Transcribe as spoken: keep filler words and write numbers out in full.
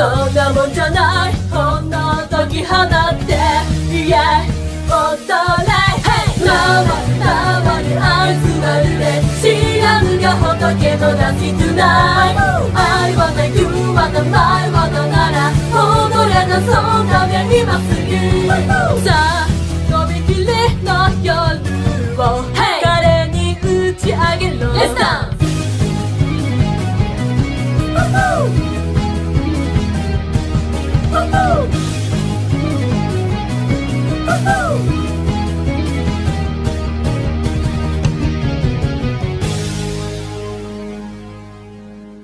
そんなもんじゃない、ほんの解き放って、いや踊れ、縄縄に愛すまるで、知らぬが仏の出しつない、I wanna you wanna my